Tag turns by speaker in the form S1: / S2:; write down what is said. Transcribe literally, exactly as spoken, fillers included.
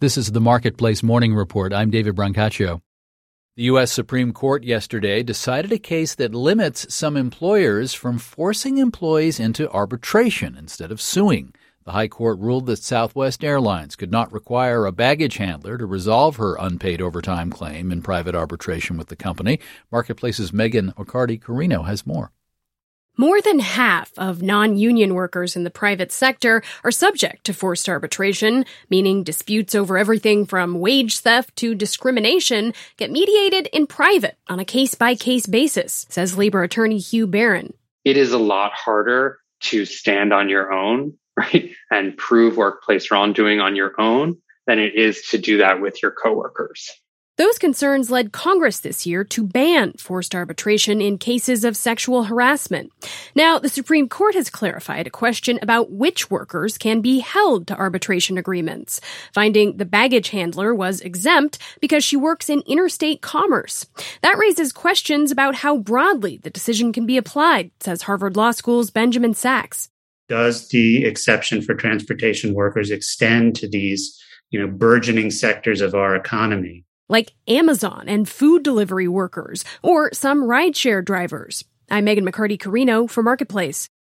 S1: This is the Marketplace Morning Report. I'm David Brancaccio. The U S Supreme Court yesterday decided a case that limits some employers from forcing employees into arbitration instead of suing. The High Court ruled that Southwest Airlines could not require a baggage handler to resolve her unpaid overtime claim in private arbitration with the company. Marketplace's Megan Accardi-Carino has more.
S2: More than half of non-union workers in the private sector are subject to forced arbitration, meaning disputes over everything from wage theft to discrimination get mediated in private on a case-by-case basis, says labor attorney Hugh Barron.
S3: It is a lot harder to stand on your own, right, and prove workplace wrongdoing on your own than it is to do that with your coworkers.
S2: Those concerns led Congress this year to ban forced arbitration in cases of sexual harassment. Now, the Supreme Court has clarified a question about which workers can be held to arbitration agreements, finding the baggage handler was exempt because she works in interstate commerce. That raises questions about how broadly the decision can be applied, says Harvard Law School's Benjamin Sachs.
S4: Does the exception for transportation workers extend to these, you know, burgeoning sectors of our economy?
S2: Like Amazon and food delivery workers, or some rideshare drivers. I'm Megan McCarty-Carino for Marketplace.